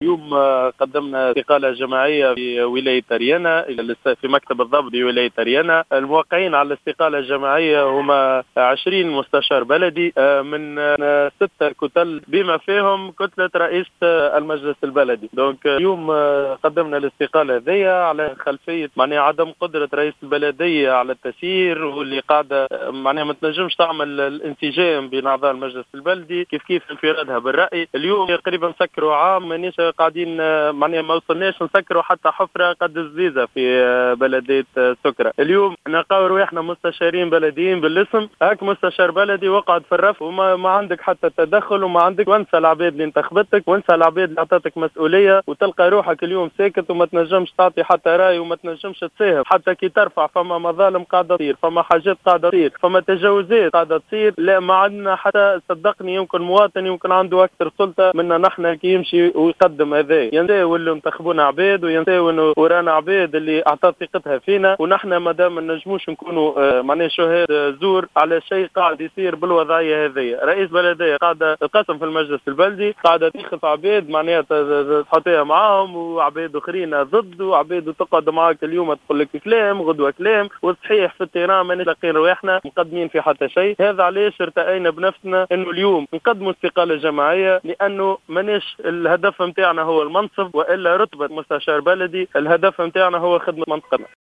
اليوم قدمنا استقالة جماعية في ولاية أريانا في مكتب الضبط بولاية أريانا. الموقعين على الاستقالة الجماعية هما 20 مستشار بلدي من 6 كتل بما فيهم كتلة رئيس المجلس البلدي. دونك اليوم قدمنا الاستقالة هذيا على خلفية عدم قدرة رئيس البلدية على التسيير، واللي قاعدة ما تنجمش تعمل الانسجام بين أعضاء المجلس البلدي كيف انفرادها بالرأي. اليوم تقريبا سكروا عام مانيش قاعدين ما وصلناش نسكروا حتى حفرة قد الزيزة في بلدية سكرة. اليوم نلقاو رواحنا مستشارين بلديين بالاسم، هاك مستشار بلدي وقعد في الرف وما عندك حتى تدخل وما عندك، وانسى العباد اللي انتخبتك وانسى العباد اللي اعطتك مسؤولية، وتلقى روحك اليوم ساكت وما تنجمش تعطي حتى راي وما تنجمش تساهم حتى كي ترفع. فما مظالم قاعدة تصير، فما حاجات قاعدة تصير، فما تجاوزات قاعدة تصير. لا ما عندنا حتى، صدقني يمكن مواطن يمكن عنده اكثر سلطة منا نحن كي يمشي ويقدم هذا. ينساو اللي انتخبونا عباد وينساو انه ورانا عباد اللي اعطت ثقتها فينا، ونحن مادام ما نجموش نكونوا شهاد زور على شيء قاعد يصير بالوضعيه هذه. رئيس بلديه قاعده القسم في المجلس البلدي قاعده تاخذ عباد تحطيها معاهم وعباد اخرين ضد، وعباد تقعد معاك اليوم تقول لك كلام غدوه كلام، وصحيح في التيران ما نلاقين رواحنا مقدمين في حتى شيء. هذا علاش ارتأينا بنفسنا انه اليوم نقدموا استقاله جماعيه، لانه مانيش الهدف نتاعنا هو المنصب والا رتبه مستشار بلدي، الهدف نتاعنا هو خدمه منطقتنا.